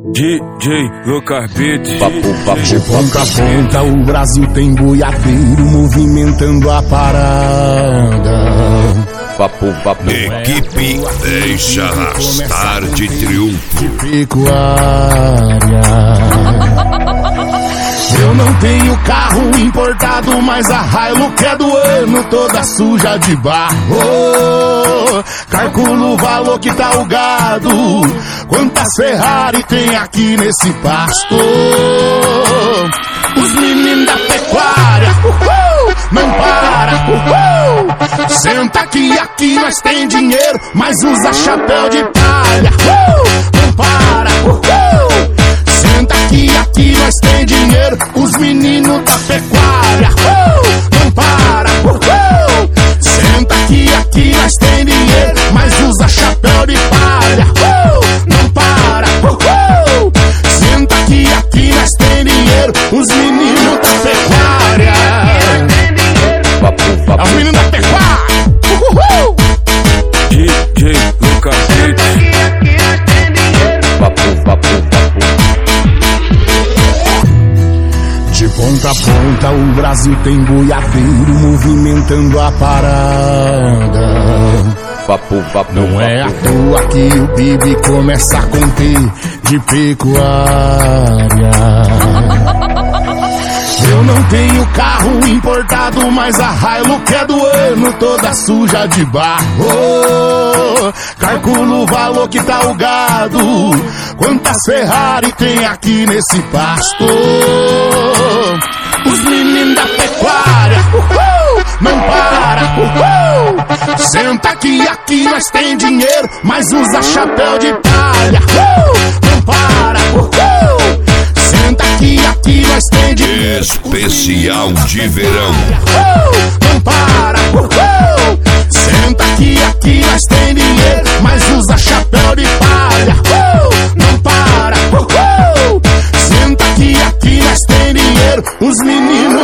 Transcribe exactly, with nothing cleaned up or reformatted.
D J Lucas Beats. Papo, papo, de ponta a ponta o Brasil tem boiadeiro movimentando a parada. Papo, papo. Equipe deixa arrastar de triunfo. De pecuária. Eu não tenho carro importado, mas a Hilux é do ano, toda suja de barro. Calculo o valor que tá o gado, quantas Ferrari tem aqui nesse pasto. Os meninos da pecuária, uhul, não para, uhul. Senta aqui, aqui nós tem dinheiro, mas usa chapéu de palha, uhul, não para, uhul. Senta aqui, aqui nós tem dinheiro, os meninos da pecuária, uh, não para, uh, uh. Senta aqui, aqui nós tem dinheiro, mas usa chapéu de palha, uh, não para, uh, uh. Senta aqui, aqui nós tem dinheiro, os meninos da pecuária. Papo, papo. É os meninos da pecuária, uh, uh. D J Lucas Beats. Papo, papo, papo. De ponta a ponta o Brasil tem boiadeiro movimentando a parada. Papo, papo. Não é à toa que o P I B começa a conter de pecuária. Eu não tenho carro importado, mas a Hilux é do ano, toda suja de barro. Calculo o valor que tá o gado, quantas Ferrari tem aqui nesse pasto. Os meninos da pecuária, uhul, não para, uhul. Senta aqui, aqui nós tem dinheiro, mas usa chapéu de palha, uhul, não para, uhul. Senta aqui, aqui nós tem dinheiro. Especial de verão. Uh, não para, uh, uh. Senta aqui, aqui nós tem dinheiro, mas usa chapéu de palha, uh, não para, uh, uh. Senta aqui, aqui nós tem dinheiro, os meninos